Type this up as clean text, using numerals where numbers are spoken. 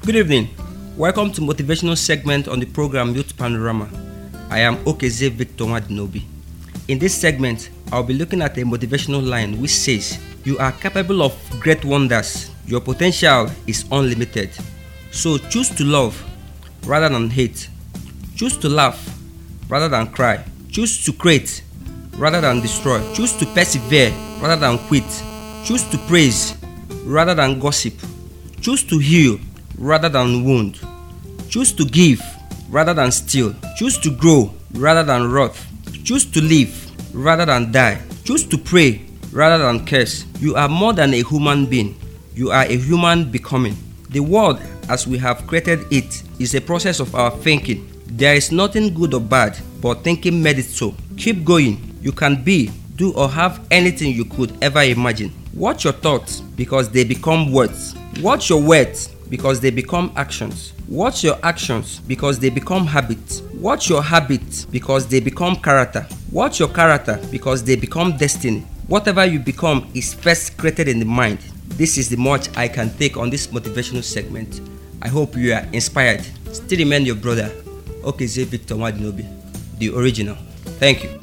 Good evening. Welcome to motivational segment on the program Youth Panorama. I am Okeze Victor Wadinobi. In this segment, I'll be looking at a motivational line which says, "You are capable of great wonders. Your potential is unlimited. So choose to love rather than hate. Choose to laugh rather than cry. Choose to create rather than destroy. Choose to persevere rather than quit. Choose to praise rather than gossip. Choose to heal rather than wound. Choose to give rather than steal. Choose to grow rather than rot. Choose to live rather than die. Choose to pray rather than curse. You are more than a human being. You are a human becoming. The world as we have created it is a process of our thinking. There is nothing good or bad, but thinking made it so. Keep going. You can be, do or have anything you could ever imagine. Watch your thoughts because they become words. Watch your words because they become actions. Watch your actions because they become habits. Watch your habits because they become character. Watch your character because they become destiny. Whatever you become is first created in the mind. This is the much I can take on this motivational segment. I hope you are inspired. Still remain your brother, Okeze Victor Wadinobi, the original. Thank you.